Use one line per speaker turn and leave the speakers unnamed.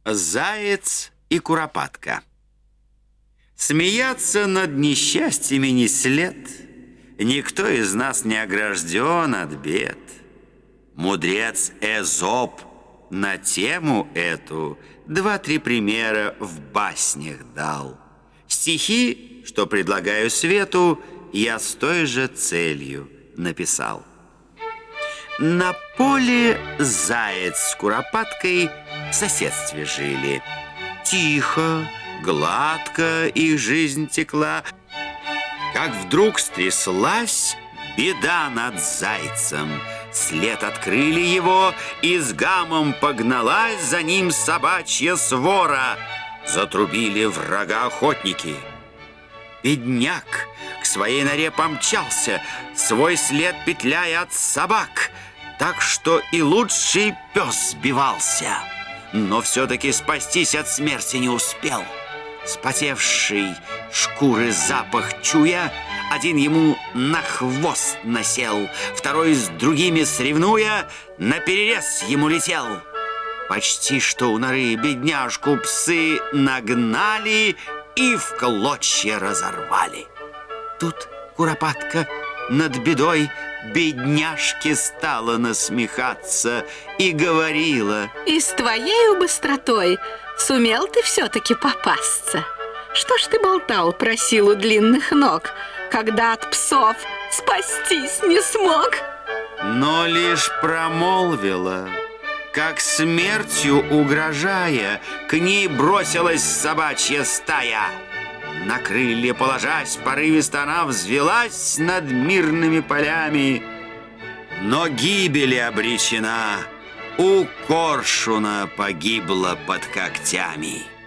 Заяц и куропатка. Смеяться над несчастьями не след, никто из нас не огражден от бед. Мудрец Эзоп на тему эту 2-3 примера в баснях дал. Стихи, что предлагаю свету, я с той же целью написал. На поле заяц с куропаткой в соседстве жили. Тихо, гладко их жизнь текла, как вдруг стряслась беда над зайцем. След открыли его, и с гамом погналась за ним собачья свора. Затрубили врага охотники. Бедняк к своей норе помчался, свой след петляя от собак, так что и лучший пес сбивался, но все-таки спастись от смерти не успел. Спотевший шкуры запах чуя, один ему на хвост насел, второй с другими соревнуя, наперерез ему летел. Почти что у норы бедняжку псы нагнали и в клочья разорвали. Тут куропатка над бедой бедняжке стала насмехаться и говорила:
«И с твоей быстротой сумел ты все-таки попасться. Что ж ты болтал про силу длинных ног, когда от псов спастись не смог?»
Но лишь промолвила, как смертью угрожая, к ней бросилась собачья стая. На крылья положась, порывисто она взвелась над мирными полями, но гибели обречена, у коршуна погибла под когтями.